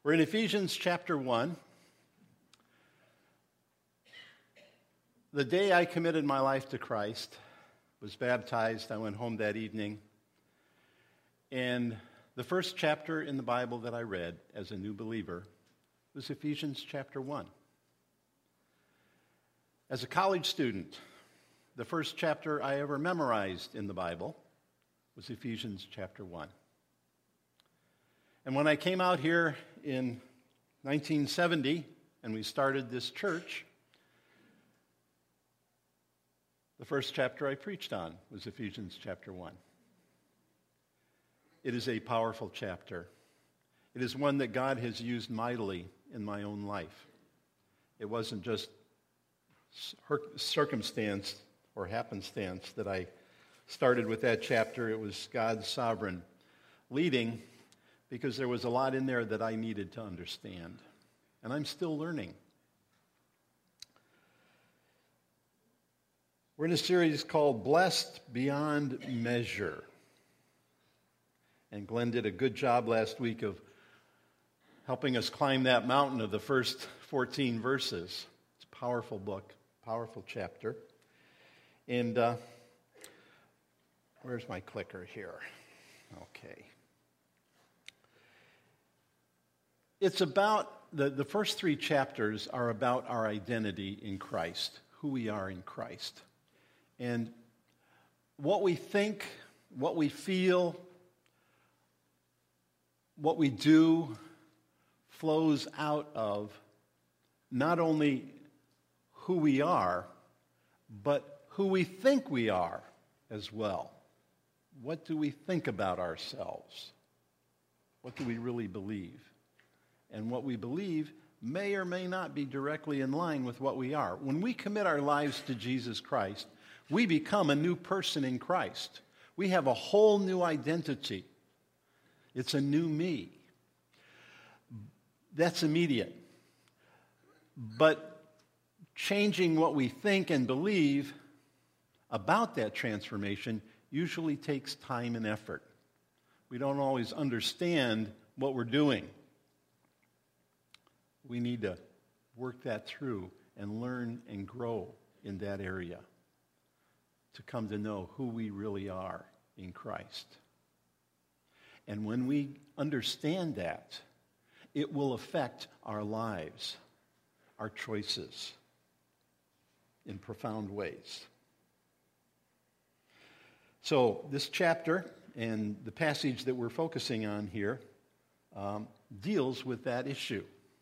We're in Ephesians chapter 1. The day I committed my life to Christ, was baptized, I went home that evening, and the first chapter in the Bible that I read as a new believer was Ephesians chapter 1. As a college student, the first chapter I ever memorized in the Bible was Ephesians chapter 1. And when I came out here in 1970 and we started this church, the first chapter I preached on was Ephesians chapter 1. It is a powerful chapter. It is one that God has used mightily in my own life. It wasn't just circumstance or happenstance that I started with that chapter. It was God's sovereign leading, because there was a lot in there that I needed to understand. And I'm still learning. We're in a series called Blessed Beyond Measure. And Glenn did a good job last week of helping us climb that mountain of the first 14 verses. It's a powerful book, powerful chapter. And where's my clicker here? Okay. It's about, the first three chapters are about our identity in Christ, who we are in Christ. And what we think, what we feel, what we do flows out of not only who we are, but who we think we are as well. What do we think about ourselves? What do we really believe? And what we believe may or may not be directly in line with what we are. When we commit our lives to Jesus Christ, we become a new person in Christ. We have a whole new identity. It's a new me. That's immediate. But changing what we think and believe about that transformation usually takes time and effort. We don't always understand what we're doing. We need to work that through and learn and grow in that area to come to know who we really are in Christ. And when we understand that, it will affect our lives, our choices, in profound ways. So this chapter and the passage that we're focusing on here deals with that issue.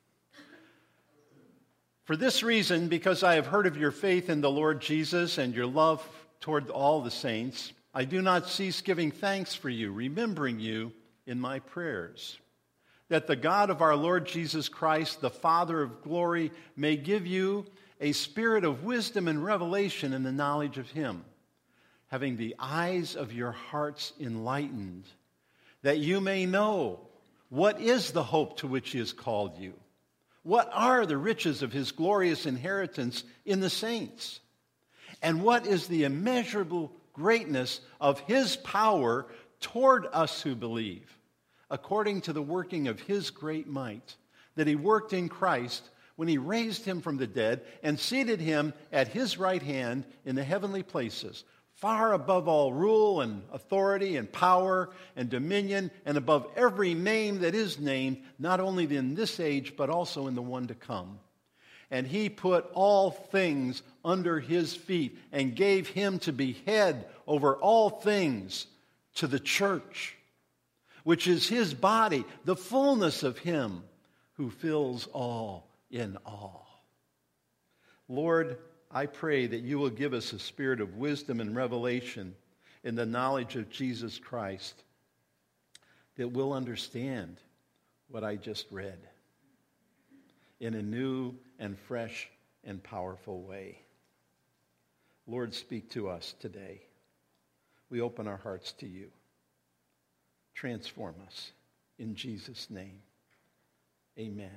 For this reason, because I have heard of your faith in the Lord Jesus and your love toward all the saints, I do not cease giving thanks for you, remembering you in my prayers, that the God of our Lord Jesus Christ, the Father of glory, may give you a spirit of wisdom and revelation in the knowledge of him, having the eyes of your hearts enlightened, that you may know what is the hope to which he has called you. What are the riches of his glorious inheritance in the saints? And what is the immeasurable greatness of his power toward us who believe, according to the working of his great might, that he worked in Christ when he raised him from the dead and seated him at his right hand in the heavenly places, far above all rule and authority and power and dominion, and above every name that is named, not only in this age, but also in the one to come. And he put all things under his feet and gave him to be head over all things to the church, which is his body, the fullness of him who fills all in all. Lord, I pray that you will give us a spirit of wisdom and revelation in the knowledge of Jesus Christ, that we'll understand what I just read in a new and fresh and powerful way. Lord, speak to us today. We open our hearts to you. Transform us in Jesus' name. Amen.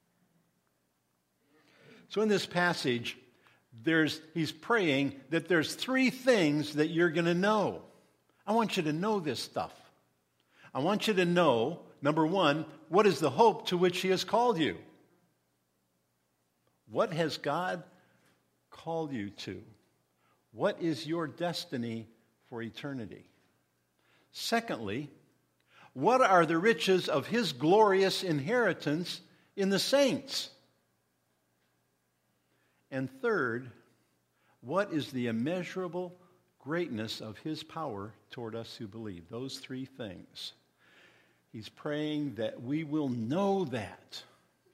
So in this passage, he's praying that there's three things that you're going to know. I want you to know this stuff. I want you to know Number one, what is the hope to which he has called you? What has God called you to? What is your destiny for eternity? Secondly, what are the riches of his glorious inheritance in the saints? And third, what is the immeasurable greatness of his power toward us who believe? Those three things. He's praying that we will know that.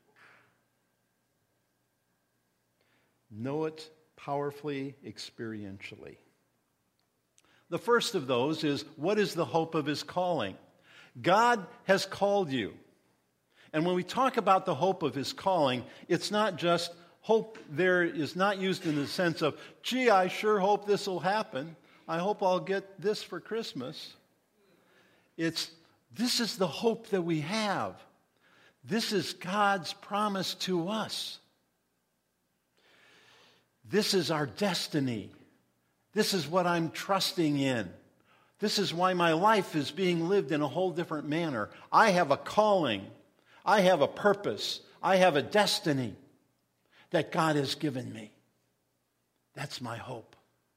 Know it powerfully, experientially. The first of those is, what is the hope of his calling? God has called you. And when we talk about the hope of his calling, it's not just hope. There is not used in the sense of, gee, I sure hope this will happen. I hope I'll get this for Christmas. This is the hope that we have. This is God's promise to us. This is our destiny. This is what I'm trusting in. This is why my life is being lived in a whole different manner. I have a calling. I have a purpose. I have a destiny that God has given me. That's my hope.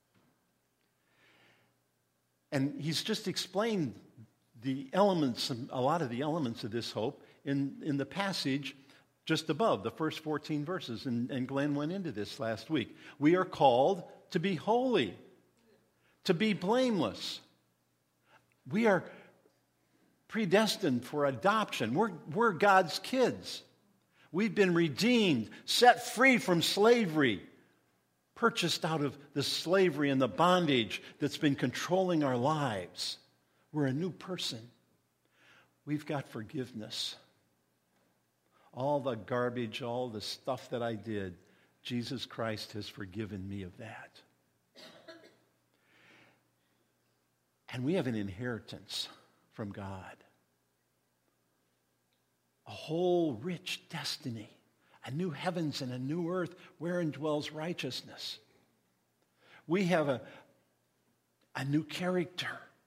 And he's just explained the elements, a lot of the elements of this hope in the passage just above, the first 14 verses. And Glenn went into this last week. We are called to be holy, to be blameless. We are predestined for adoption. We're God's kids. We've been redeemed, set free from slavery, purchased out of the slavery and the bondage that's been controlling our lives. We're a new person. We've got forgiveness. All the garbage, all the stuff that I did, Jesus Christ has forgiven me of that. And we have an inheritance from God. A whole rich destiny. A new heavens and a new earth wherein dwells righteousness. We have a new character.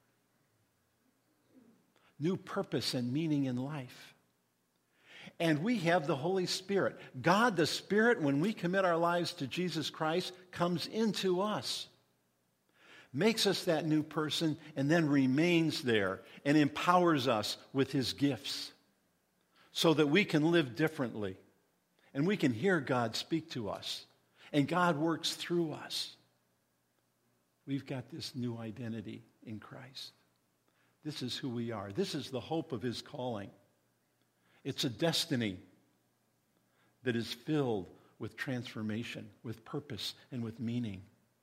New purpose and meaning in life. And we have the Holy Spirit. God, the Spirit, when we commit our lives to Jesus Christ, comes into us, makes us that new person, and then remains there and empowers us with his gifts so that we can live differently and we can hear God speak to us and God works through us. We've got this new identity in Christ. This is who we are. This is the hope of his calling. It's a destiny that is filled with transformation, with purpose, and with meaning.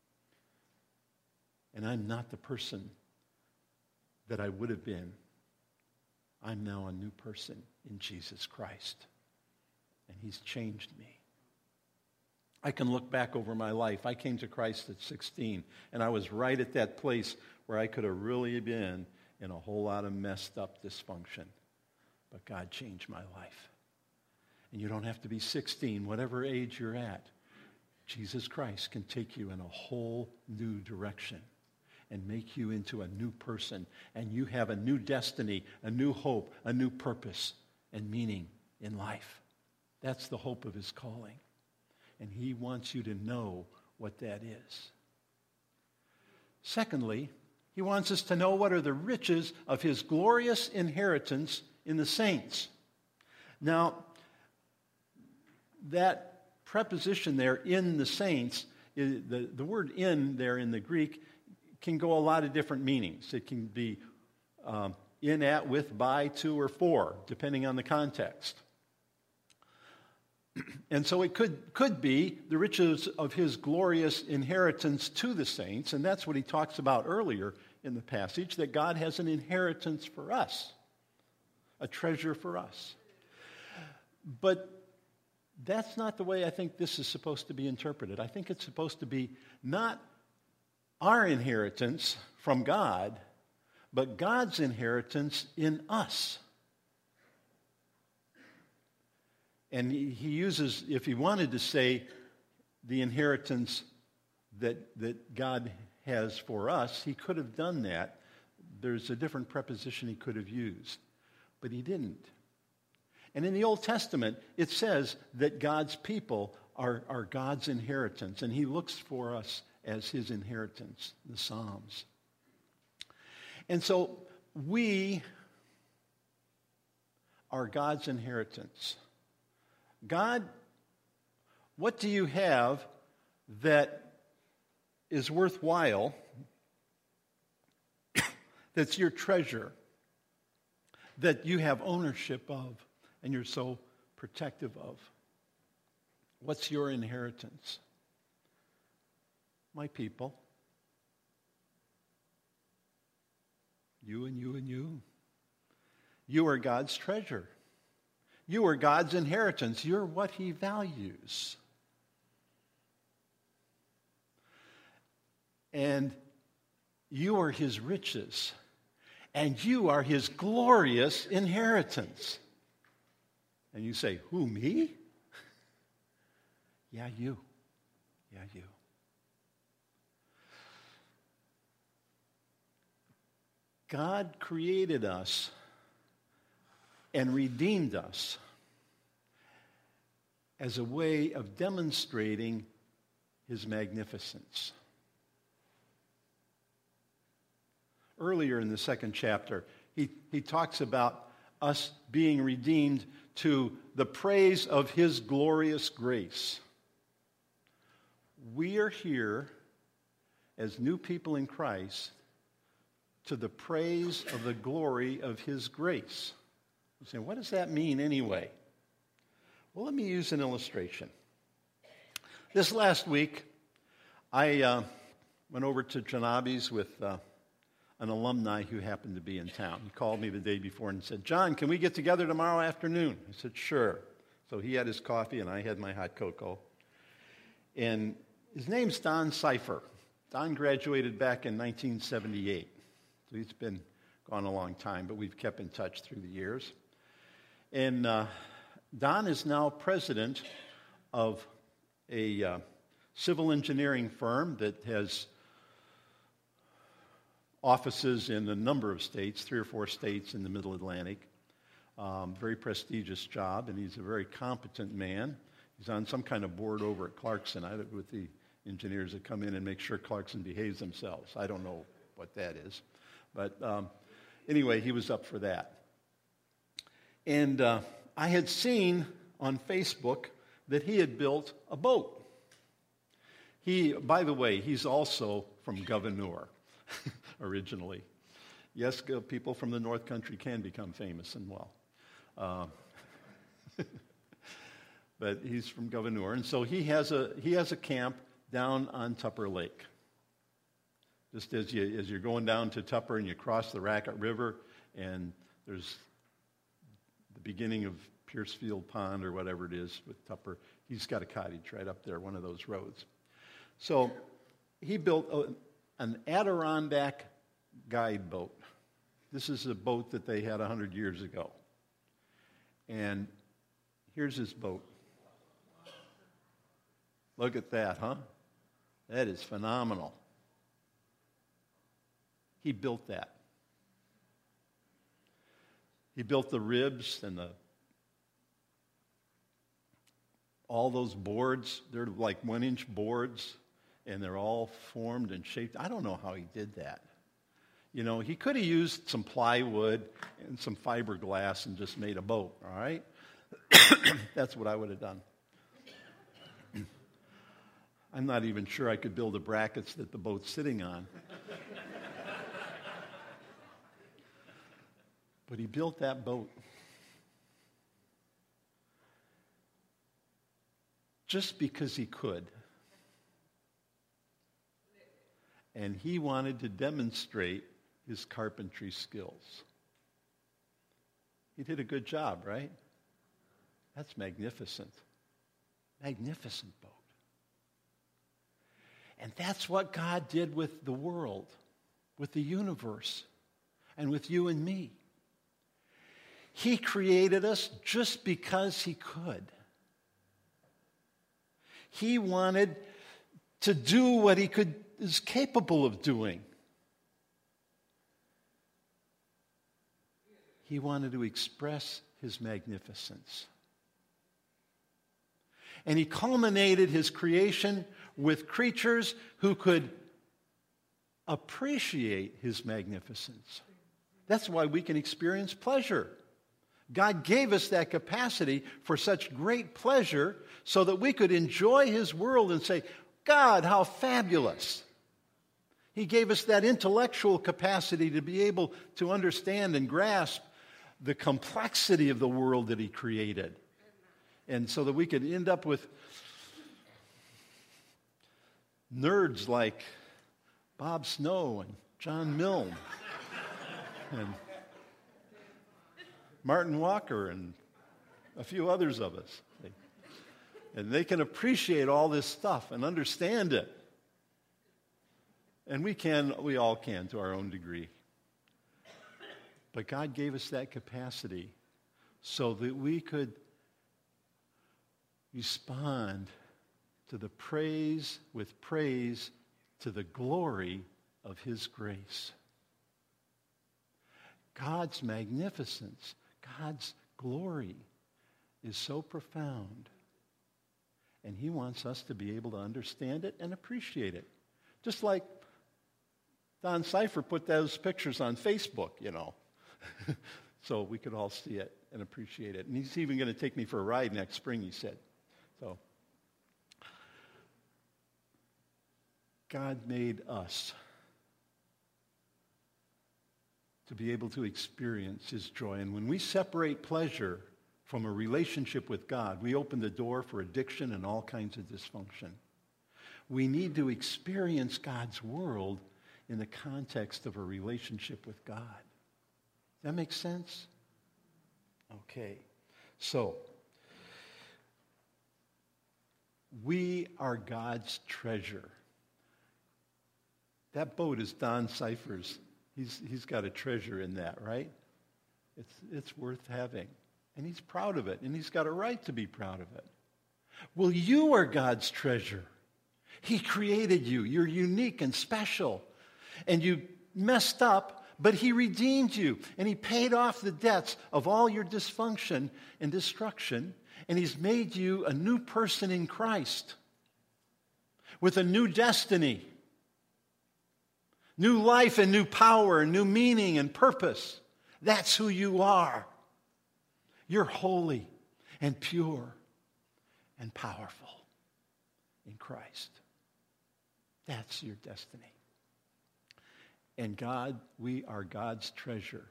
And I'm not the person that I would have been. I'm now a new person in Jesus Christ. And he's changed me. I can look back over my life. I came to Christ at 16, and I was right at that place where I could have really been in a whole lot of messed up dysfunction. But God changed my life. And you don't have to be 16, whatever age you're at. Jesus Christ can take you in a whole new direction and make you into a new person. And you have a new destiny, a new hope, a new purpose and meaning in life. That's the hope of his calling. And he wants you to know what that is. Secondly, he wants us to know what are the riches of his glorious inheritance in the saints. Now, that preposition there, in the saints, the word in there in the Greek can go a lot of different meanings. It can be in, at, with, by, to, or for, depending on the context. And so it could be the riches of his glorious inheritance to the saints, and that's what he talks about earlier in the passage, that God has an inheritance for us, a treasure for us. But that's not the way I think this is supposed to be interpreted. I think it's supposed to be not our inheritance from God, but God's inheritance in us. And he uses, if he wanted to say the inheritance that God has for us, he could have done that. There's a different preposition he could have used. but he didn't. And in the Old Testament, it says that God's people are God's inheritance, and he looks for us as his inheritance, the Psalms. And so we are God's inheritance. God, what do you have that is worthwhile, that's your treasure, that you have ownership of and you're so protective of? What's your inheritance? My people. You and you and you. You are God's treasure. You are God's inheritance. You're what he values. And you are his riches. And you are his glorious inheritance. And you say, who, me? Yeah, you. Yeah, you. God created us and redeemed us as a way of demonstrating his magnificence. Earlier in the second chapter, he talks about us being redeemed to the praise of his glorious grace. We are here as new people in Christ to the praise of the glory of his grace. You say, what does that mean anyway? Well, let me use an illustration. This last week, I went over to Janabi's with an alumni who happened to be in town. He called me the day before and said, John, can we get together tomorrow afternoon? I said, sure. So he had his coffee and I had my hot cocoa. And his name's Don Cipher. Don graduated back in 1978. So he's been gone a long time, but we've kept in touch through the years. And Don is now president of a civil engineering firm that has offices in a number of states, 3 or 4 states in the Middle Atlantic. Very prestigious job, and he's a very competent man. He's on some kind of board over at Clarkson with the engineers that come in and make sure Clarkson behaves themselves. I don't know what that is. But anyway, he was up for that. And I had seen on Facebook that he had built a boat. By the way, he's also from Gouverneur originally. Yes, people from the North Country can become famous and well. But he's from Gouverneur. And so he has a camp down on Tupper Lake. Just as you're going down to Tupper and you cross the Racket River, and there's the beginning of Piercefield Pond or whatever it is with Tupper. He's got a cottage right up there, one of those roads. So he built an Adirondack guide boat. This is a boat that they had 100 years ago. And here's his boat. Look at that, huh? That is phenomenal. He built that. He built the ribs and all those boards. They're like 1-inch boards, and they're all formed and shaped. I don't know how he did that. You know, he could have used some plywood and some fiberglass and just made a boat, all right? That's what I would have done. I'm not even sure I could build the brackets that the boat's sitting on. But he built that boat just because he could. And he wanted to demonstrate his carpentry skills. He did a good job, right? That's magnificent. Magnificent boat. And that's what God did with the world, with the universe, and with you and me. He created us just because he could. He wanted to do what he is capable of doing. He wanted to express his magnificence. And he culminated his creation with creatures who could appreciate his magnificence. That's why we can experience pleasure. God gave us that capacity for such great pleasure so that we could enjoy his world and say, God, how fabulous. He gave us that intellectual capacity to be able to understand and grasp the complexity of the world that he created. And so that we could end up with nerds like Bob Snow and John Milne and Martin Walker and a few others of us. And they can appreciate all this stuff and understand it. And we all can to our own degree. But God gave us that capacity so that we could respond to the praise to the glory of his grace. God's magnificence, God's glory is so profound. And he wants us to be able to understand it and appreciate it. Just like Don Cipher put those pictures on Facebook, so we could all see it and appreciate it. And he's even going to take me for a ride next spring, he said. So God made us to be able to experience his joy. And when we separate pleasure from a relationship with God, we open the door for addiction and all kinds of dysfunction. We need to experience God's world in the context of a relationship with God. Does that make sense? Okay. So, we are God's treasure. That boat is Don Cipher's. He's got a treasure in that, right? It's worth having. And he's proud of it, and he's got a right to be proud of it. Well, you are God's treasure. He created you. You're unique and special. And you messed up, but he redeemed you. And he paid off the debts of all your dysfunction and destruction. And he's made you a new person in Christ with a new destiny, new life and new power and new meaning and purpose. That's who you are. You're holy and pure and powerful in Christ. That's your destiny. And God, we are God's treasure.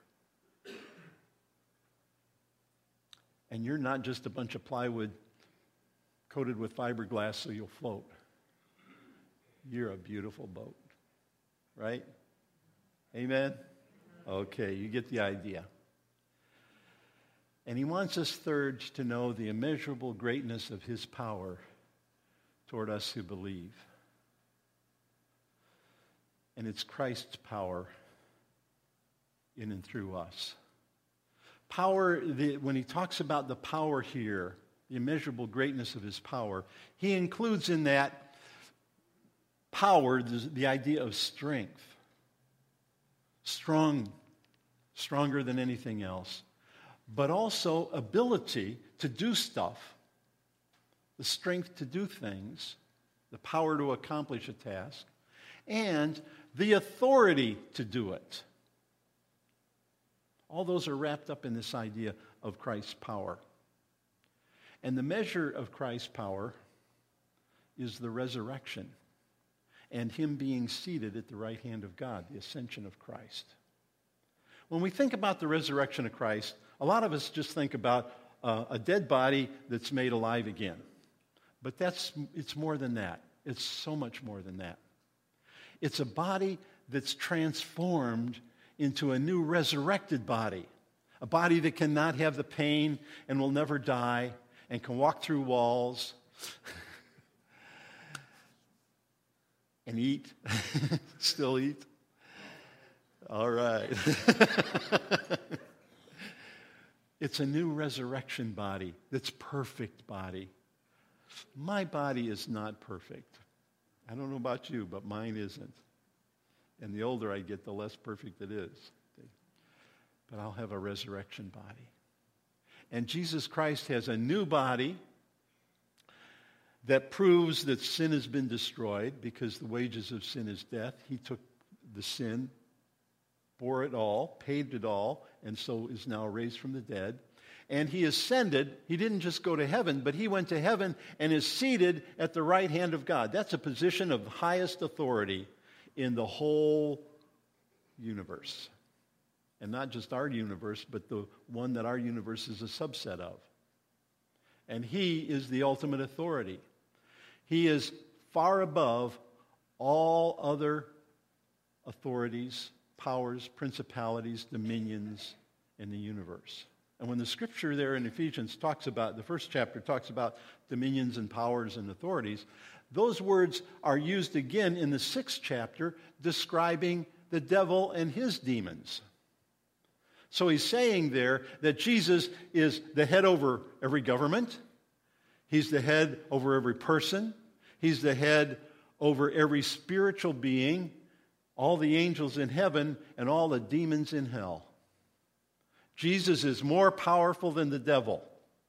And you're not just a bunch of plywood coated with fiberglass so you'll float. You're a beautiful boat, right? Amen? Okay, you get the idea. And he wants us, third, to know the immeasurable greatness of his power toward us who believe. And it's Christ's power in and through us. Power, when he talks about the power here, the immeasurable greatness of his power, he includes in that power the idea of strength. Stronger than anything else. But also ability to do stuff, the strength to do things, the power to accomplish a task, and the authority to do it. All those are wrapped up in this idea of Christ's power. And the measure of Christ's power is the resurrection and him being seated at the right hand of God, the ascension of Christ. When we think about the resurrection of Christ, a lot of us just think about a dead body that's made alive again. But it's more than that. It's so much more than that. It's a body that's transformed into a new resurrected body. A body that cannot have the pain and will never die and can walk through walls and eat. Still eat. All right. It's a new resurrection body that's perfect body. My body is not perfect. I don't know about you, but mine isn't. And the older I get, the less perfect it is. but I'll have a resurrection body. And Jesus Christ has a new body that proves that sin has been destroyed, because the wages of sin is death. He took the sin, bore it all, paid it all, and so is now raised from the dead. And he ascended. He didn't just go to heaven, but he went to heaven and is seated at the right hand of God. That's a position of highest authority in the whole universe. And not just our universe, but the one that our universe is a subset of. And he is the ultimate authority. He is far above all other authorities, powers, principalities, dominions in the universe. And when the scripture there in Ephesians talks about, the first chapter talks about dominions and powers and authorities, those words are used again in the 6th chapter describing the devil and his demons. So he's saying there that Jesus is the head over every government. He's the head over every person. He's the head over every spiritual being, all the angels in heaven, and all the demons in hell. Jesus is more powerful than the devil.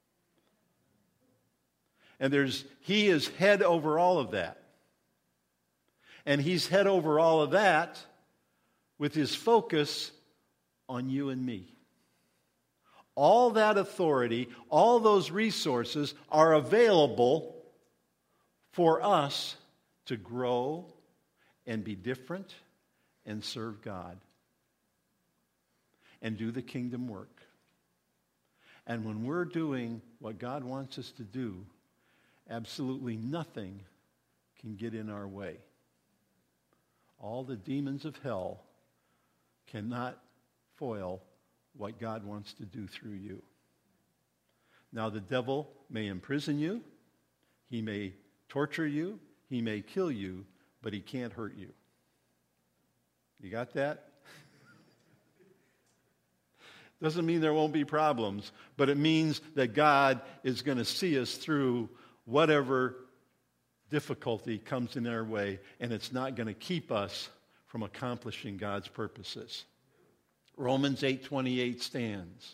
And he is head over all of that. And he's head over all of that with his focus on you and me. All that authority, all those resources are available for us to grow and be different and serve God and do the kingdom work. And when we're doing what God wants us to do, absolutely nothing can get in our way. All the demons of hell cannot foil what God wants to do through you. Now, the devil may imprison you, he may torture you, he may kill you, but he can't hurt you. You got that? Doesn't mean there won't be problems, but it means that God is going to see us through whatever difficulty comes in our way, and it's not going to keep us from accomplishing God's purposes. Romans 8:28 stands.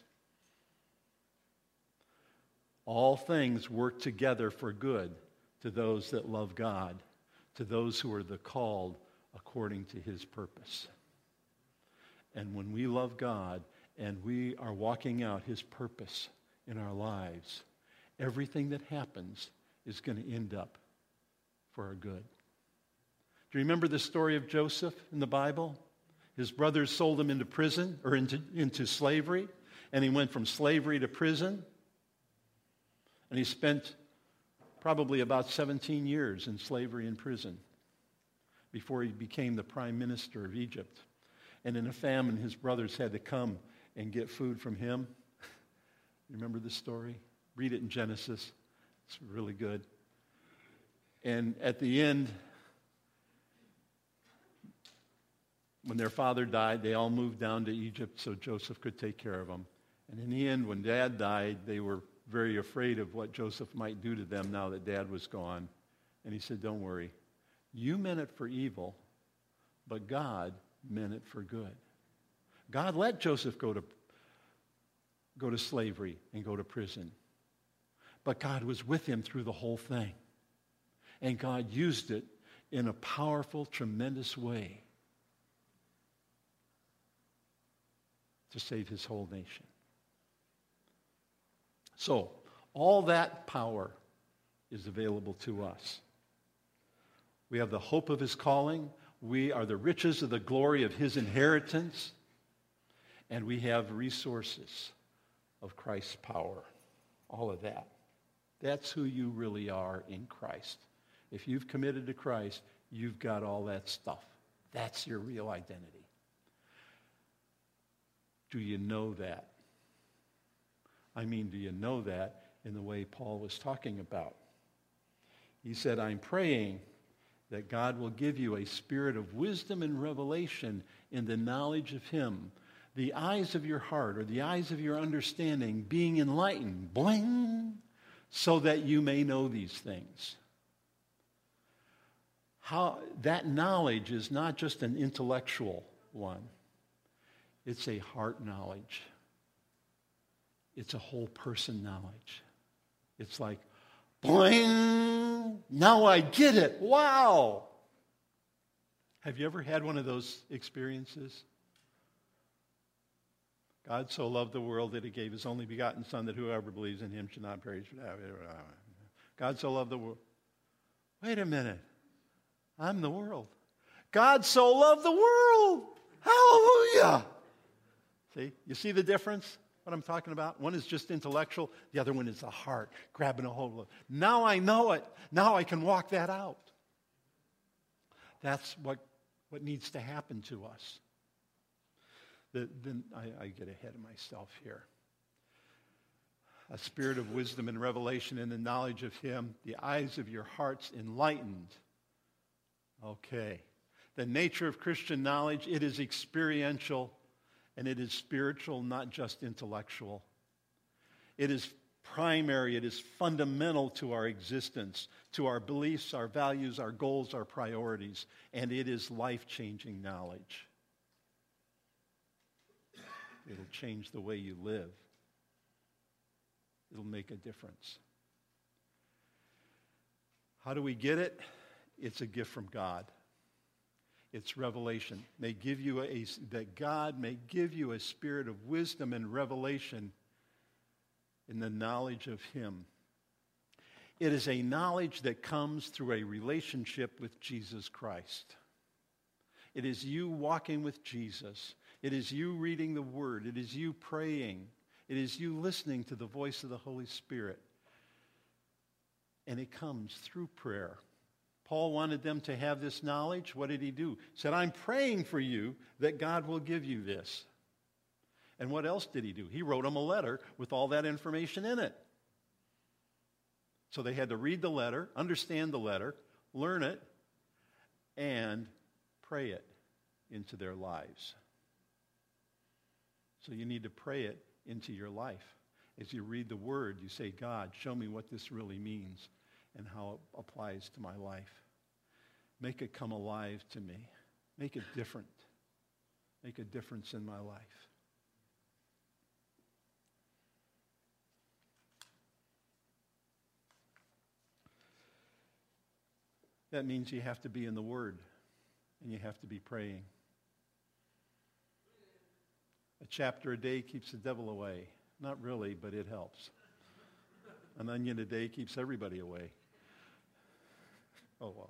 All things work together for good to those that love God, to those who are the called according to his purpose. And when we love God and we are walking out his purpose in our lives, everything that happens is going to end up for our good. Do you remember the story of Joseph in the Bible? His brothers sold him into prison, or into slavery, and he went from slavery to prison. And he spent probably about 17 years in slavery and prison before he became the prime minister of Egypt. And in a famine, his brothers had to come and get food from him. You remember the story? Read it in Genesis. It's really good. And at the end, when their father died, they all moved down to Egypt so Joseph could take care of them. And in the end, when Dad died, they were very afraid of what Joseph might do to them now that Dad was gone. And he said, don't worry. You meant it for evil, but God meant it for good. God let Joseph go to slavery and go to prison. But God was with him through the whole thing. And God used it in a powerful, tremendous way to save his whole nation. So, all that power is available to us. We have the hope of his calling. We are the riches of the glory of his inheritance. And we have resources of Christ's power. All of that. That's who you really are in Christ. If you've committed to Christ, you've got all that stuff. That's your real identity. Do you know that? I mean, do you know that in the way Paul was talking about? He said, I'm praying that God will give you a spirit of wisdom and revelation in the knowledge of him, the eyes of your heart or the eyes of your understanding being enlightened, bling, so that you may know these things. How that knowledge is not just an intellectual one. It's a heart knowledge. It's a whole person knowledge. It's like, boing, now I get it. Wow. Have you ever had one of those experiences? God so loved the world that he gave his only begotten Son, that whoever believes in him should not perish. God so loved the world. Wait a minute. I'm the world. God so loved the world. Hallelujah. See? You see the difference? What I'm talking about? One is just intellectual. The other one is the heart, grabbing a hold of it. Now I know it. Now I can walk that out. That's what needs to happen to us. Then I get ahead of myself here. A spirit of wisdom and revelation in the knowledge of him, the eyes of your hearts enlightened. Okay. The nature of Christian knowledge, it is experiential and it is spiritual, not just intellectual. It is primary, it is fundamental to our existence, to our beliefs, our values, our goals, our priorities, and it is life-changing knowledge. It'll change the way you live. It'll make a difference. How do we get it? It's a gift from God. It's revelation. That God may give you a spirit of wisdom and revelation in the knowledge of him. It is a knowledge that comes through a relationship with Jesus Christ. It is you walking with Jesus. It is you reading the Word. It is you praying. It is you listening to the voice of the Holy Spirit. And it comes through prayer. Paul wanted them to have this knowledge. What did he do? He said, I'm praying for you that God will give you this. And what else did he do? He wrote them a letter with all that information in it. So they had to read the letter, understand the letter, learn it, and pray it into their lives. So you need to pray it into your life. As you read the Word, you say, God, show me what this really means and how it applies to my life. Make it come alive to me. Make it different. Make a difference in my life. That means you have to be in the Word and you have to be praying. A chapter a day keeps the devil away. Not really, but it helps. An onion a day keeps everybody away. Oh, well.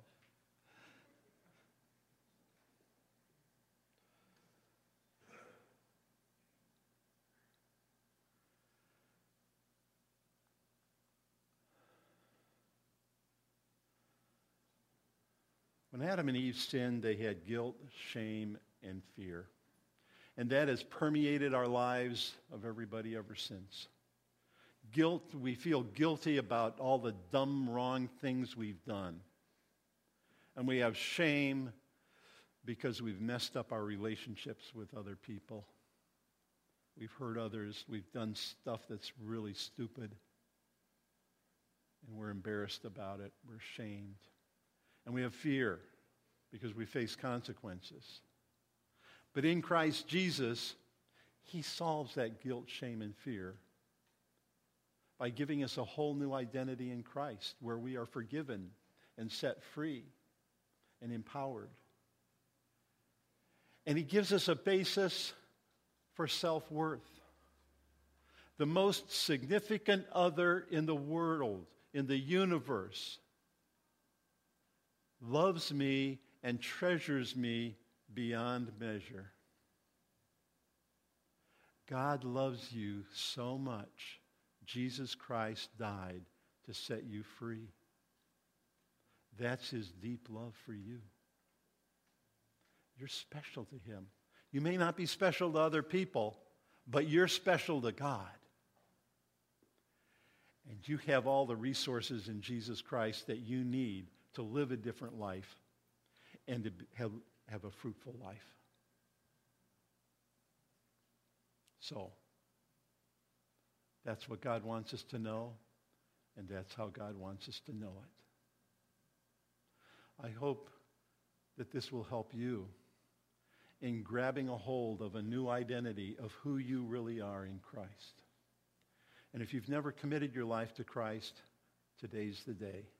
When Adam and Eve sinned, they had guilt, shame, and fear. And that has permeated our lives of everybody ever since. Guilt, we feel guilty about all the dumb, wrong things we've done. And we have shame because we've messed up our relationships with other people. We've hurt others. We've done stuff that's really stupid. And we're embarrassed about it. We're ashamed. And we have fear because we face consequences. But in Christ Jesus, he solves that guilt, shame, and fear by giving us a whole new identity in Christ where we are forgiven and set free and empowered. And he gives us a basis for self-worth. The most significant other in the world, in the universe, loves me and treasures me beyond measure. God loves you so much, Jesus Christ died to set you free. That's his deep love for you. You're special to him. You may not be special to other people, but you're special to God. And you have all the resources in Jesus Christ that you need to live a different life and to have a fruitful life. So, that's what God wants us to know, and that's how God wants us to know it. I hope that this will help you in grabbing a hold of a new identity of who you really are in Christ. And if you've never committed your life to Christ, today's the day.